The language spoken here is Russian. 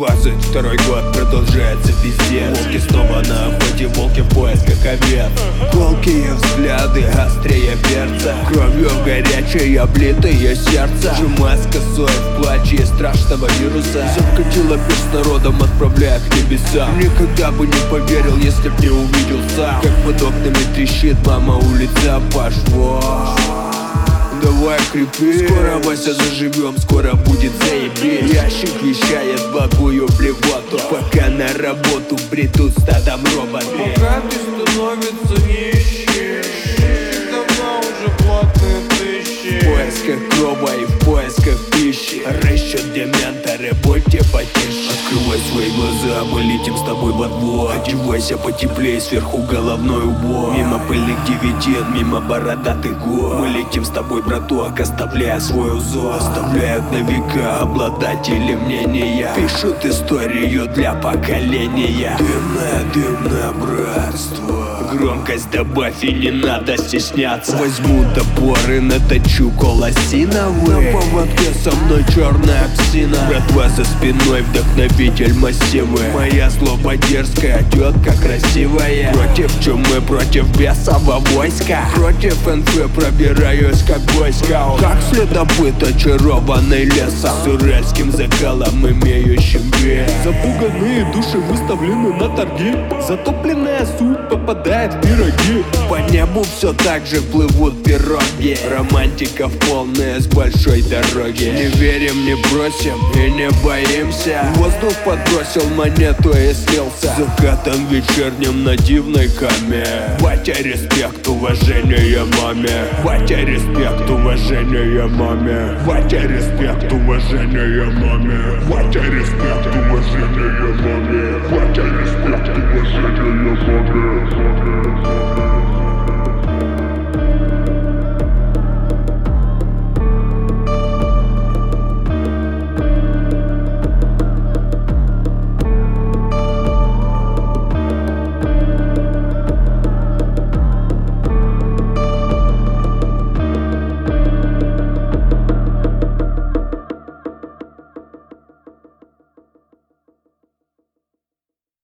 22-й год, продолжается пиздец. Волки снова на охоте, волки в поисках овец. Колкие взгляды, острее перца. Кровью горячее, облитое сердце. Сжимая с косой в плаче страшного вируса. Закатила пир с народом, отправляя к небесам. Никогда бы не поверил, если б не увидел сам, как под окнами трещит мама, улица пошла. Давай крепи, скоро, Вася, заживем, скоро будет заебись. Ящик вещает благую блевоту, пока на работу придут стадом роботы. Пока ты становится нищий, давно уже платные тысячи. В поисках кроба и в поисках пищи рыщут дементоры, будьте потише. Открывай свои глаза, мы летим с тобой во двор. Одевайся потеплее, сверху головной убор. Мимо пыльных дивиденд, мимо бородатых гор. Мы летим с тобой, браток, оставляя свой узор. Оставляют на века обладатели мнения. Пишут историю для поколения. Дымное братство. Громкость добавь и не надо стесняться. Возьму топор и наточу колосиновый. На поводке со мной черная псина. Братва за спиной, вдохновитель массивы. Моя злоба дерзкая, тетка красивая. Против чумы, против бесового войска. Против НФ пробираюсь как бойскаут. Как следопыт, очарованный лесом. С уральским закалом, имеющим вес. Запуганные души выставлены на торги. Затопленная суть попадает в пироги. По небу все так же плывут пироги. Романтиков полная с большой дороги. Не верим, не бросим и не боимся. Воздух подбросил монету и слился. Закатом вечерним на дивной каме. Батя, респект, уважение маме. Батя, респект, уважение маме. Батя, респект, уважение маме. Батя, респект, уважение маме. Батя, респект, уважение маме.